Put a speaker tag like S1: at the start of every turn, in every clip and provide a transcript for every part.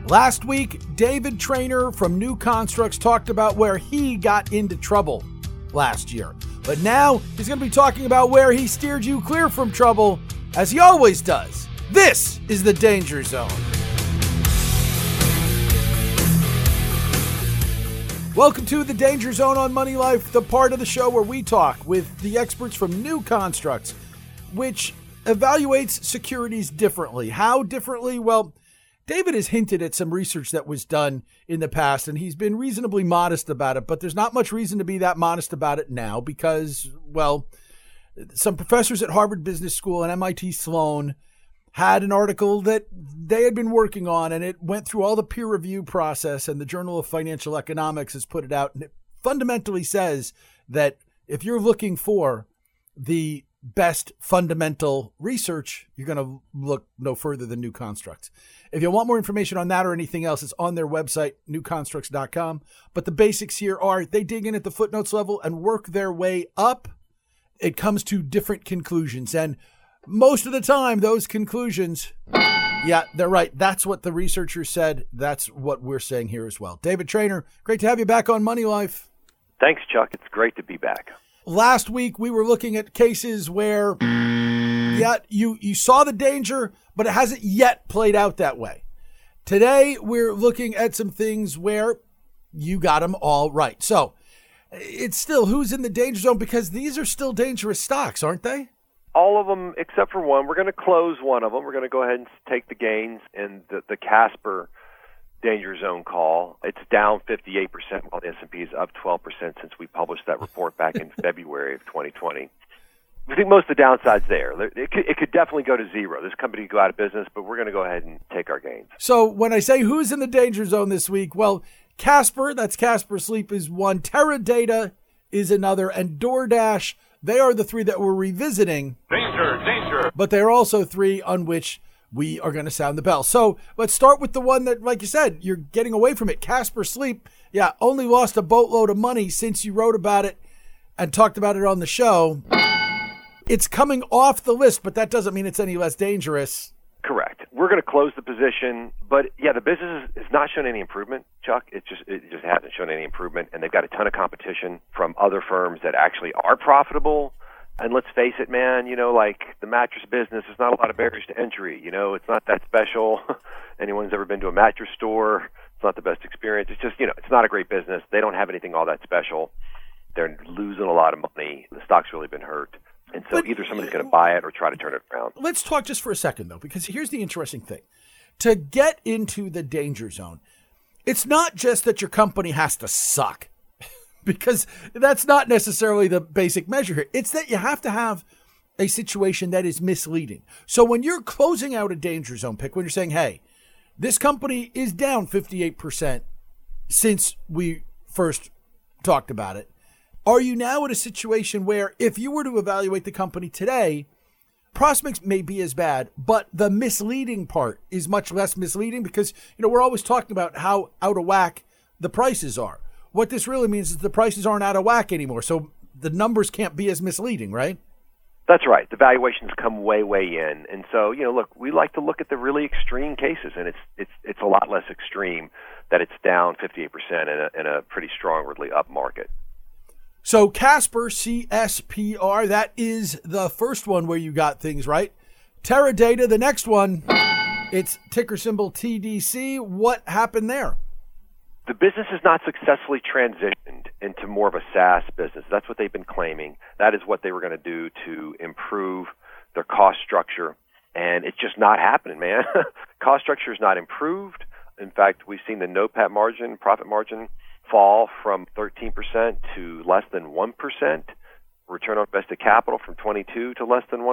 S1: Last week, David Traynor from New Constructs talked about where he got into trouble last year. But now he's going to be talking about where he steered you clear from trouble, as he always does. This is the Danger Zone. Welcome to the Danger Zone on Money Life, the part of the show where we talk with the experts from New Constructs, which evaluates securities differently. How differently? Well, David has hinted at some research that was done in the past, and he's been reasonably modest about it, but there's not much reason to be that modest about it now because, well, some professors at Harvard Business School and MIT Sloan had an article that they had been working on, and it went through all the peer review process, and the Journal of Financial Economics has put it out, and it fundamentally says that if you're looking for the best fundamental research, you're going to look no further than New Constructs. If you want more information on that or anything else, it's on their website, newconstructs.com. But the basics here are they dig in at the footnotes level and work their way up. It comes to different conclusions. And most of the time, those conclusions, yeah, they're right. That's what the researcher said. That's what we're saying here as well. David Traynor, great to have you back on Money Life.
S2: Thanks, Chuck. It's great to be back.
S1: Last week, we were looking at cases where, yeah, you saw the danger, but it hasn't yet played out that way. Today, we're looking at some things where you got them all right. So it's still who's in the danger zone, because these are still dangerous stocks, aren't they?
S2: All of them except for one. We're going to close one of them. We're going to go ahead and take the gains in the Casper Danger Zone call. It's down 58%, while the S&P is up 12% since we published that report back in February of 2020. We think most of the downside's there. It could definitely go to zero. This company could go out of business, but we're going to go ahead and take our gains.
S1: So when I say who's in the danger zone this week, well, Casper, that's Casper Sleep, is one. Teradata is another. And DoorDash, they are the three that we're revisiting. Danger. But they're also three on which we are going to sound the bell. So let's start with the one that, like you said, you're getting away from it. Casper Sleep, yeah, only lost a boatload of money since you wrote about it and talked about it on the show. It's coming off the list, but that doesn't mean it's any less dangerous.
S2: Correct. We're going to close the position, but yeah, the business is not showing any improvement, Chuck. It just hasn't shown any improvement, and they've got a ton of competition from other firms that actually are profitable. And let's face it, man, like the mattress business, there's not a lot of barriers to entry. It's not that special. Anyone's ever been to a mattress store, it's not the best experience. It's just, it's not a great business. They don't have anything all that special. They're losing a lot of money. The stock's really been hurt. And so either somebody's going to buy it or try to turn it around.
S1: Let's talk just for a second, though, because here's the interesting thing. To get into the danger zone, it's not just that your company has to suck, because that's not necessarily the basic measure here. It's that you have to have a situation that is misleading. So when you're closing out a danger zone pick, when you're saying, hey, this company is down 58% since we first talked about it, are you now in a situation where if you were to evaluate the company today, prospects may be as bad, but the misleading part is much less misleading because, we're always talking about how out of whack the prices are. What this really means is the prices aren't out of whack anymore, so the numbers can't be as misleading, right?
S2: That's right. The valuations come way in. And so, look, we like to look at the really extreme cases, and it's a lot less extreme that it's down 58% in a pretty strongly up market.
S1: So Casper, CSPR, that is the first one where you got things right. Teradata, the next one, it's ticker symbol TDC. What happened there?
S2: The business has not successfully transitioned into more of a SaaS business. That's what they've been claiming. That is what they were going to do to improve their cost structure. And it's just not happening, man. Cost structure is not improved. In fact, we've seen the NOPAT margin, profit margin, fall from 13% to less than 1%. Return on invested capital from 22 to less than 1%.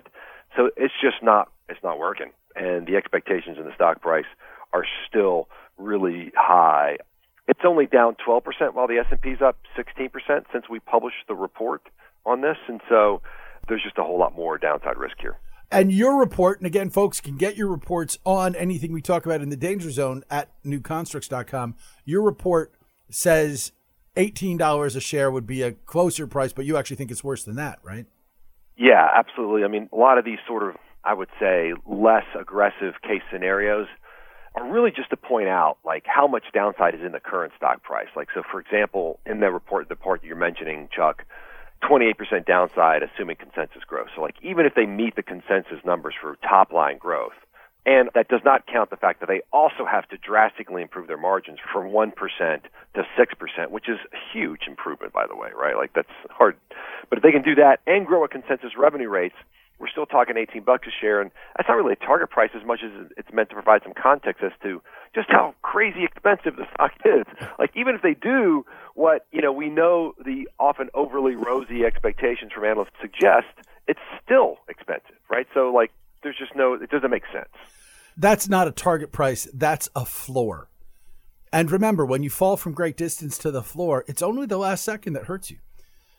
S2: So it's not working. And the expectations in the stock price are still really high. It's only down 12% while the S&P's up 16% since we published the report on this. And so there's just a whole lot more downside risk here.
S1: And your report, and again, folks can get your reports on anything we talk about in the Danger Zone at newconstructs.com. Your report says $18 a share would be a closer price, but you actually think it's worse than that, right?
S2: Yeah, absolutely. I mean, a lot of these sort of, I would say, less aggressive case scenarios are really just to point out, like, how much downside is in the current stock price. Like, so for example, in the report, the part that you're mentioning, Chuck, 28% downside assuming consensus growth. So, like, even if they meet the consensus numbers for top line growth, and that does not count the fact that they also have to drastically improve their margins from 1% to 6%, which is a huge improvement, by the way, right? Like, that's hard. But if they can do that and grow at consensus revenue rates, we're still talking $18 a share, and that's not really a target price as much as it's meant to provide some context as to just how crazy expensive the stock is. Like, even if they do what, we know the often overly rosy expectations from analysts suggest, it's still expensive, right? So, like, there's just it doesn't make sense.
S1: That's not a target price. That's a floor. And remember, when you fall from great distance to the floor, it's only the last second that hurts you.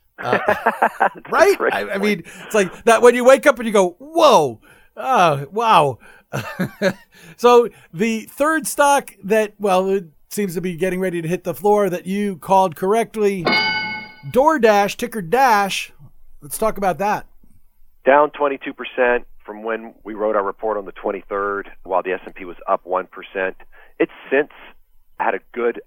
S1: Right? I mean, it's like that when you wake up and you go, whoa, wow. So the third stock that, it seems to be getting ready to hit the floor that you called correctly, DoorDash, ticker Dash. Let's talk about that.
S2: Down 22% from when we wrote our report on the 23rd, while the S&P was up 1%. It's since had a good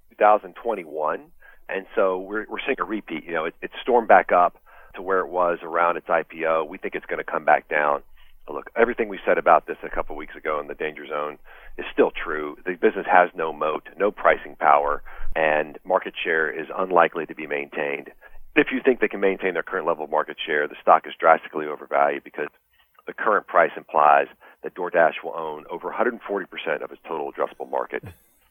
S2: 2021. And so we're seeing a repeat. It stormed back up to where it was around its IPO. We think it's going to come back down. But look, everything we said about this a couple of weeks ago in the danger zone is still true. The business has no moat, no pricing power, and market share is unlikely to be maintained. If you think they can maintain their current level of market share, the stock is drastically overvalued because the current price implies that DoorDash will own over 140% of its total addressable market.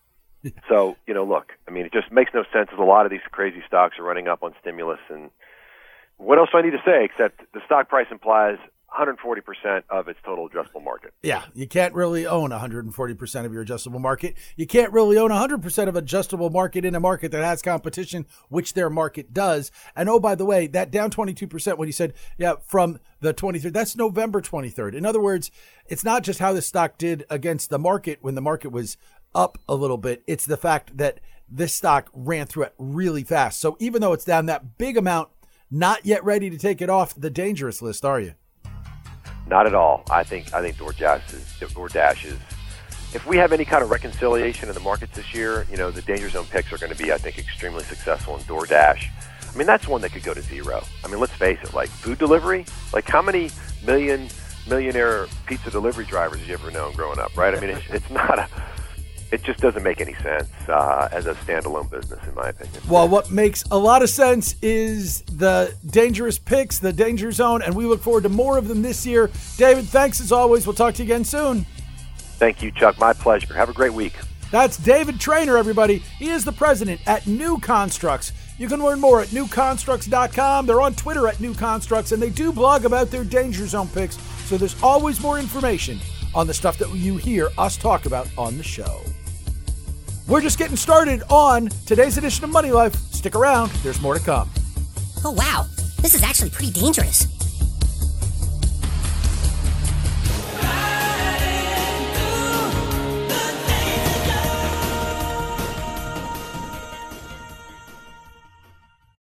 S2: So, look, I mean, it just makes no sense as a lot of these crazy stocks are running up on stimulus. And what else do I need to say except the stock price implies 140% of its total addressable market?
S1: Yeah, you can't really own 140% of your adjustable market. You can't really own 100% of adjustable market in a market that has competition, which their market does. And oh, by the way, that down 22% when you said, from the 23rd, that's November 23rd. In other words, it's not just how the stock did against the market when the market was up a little bit. It's the fact that this stock ran through it really fast. So even though it's down that big amount, not yet ready to take it off the dangerous list, are you?
S2: Not at all. I think DoorDash is. If we have any kind of reconciliation in the markets this year, the danger zone picks are going to be, I think, extremely successful in DoorDash. I mean, that's one that could go to zero. I mean, let's face it. Like food delivery, like how many millionaire pizza delivery drivers have you ever known growing up, right? I mean, it's not a. It just doesn't make any sense as a standalone business, in my opinion.
S1: Well, what makes a lot of sense is the dangerous picks, the danger zone, and we look forward to more of them this year. David, thanks as always. We'll talk to you again soon.
S2: Thank you, Chuck. My pleasure. Have a great week.
S1: That's David Traynor, everybody. He is the president at New Constructs. You can learn more at newconstructs.com. They're on Twitter at New Constructs, and they do blog about their danger zone picks, so there's always more information on the stuff that you hear us talk about on the show. We're just getting started on today's edition of Money Life. Stick around. There's more to come.
S3: Oh, wow. This is actually pretty dangerous.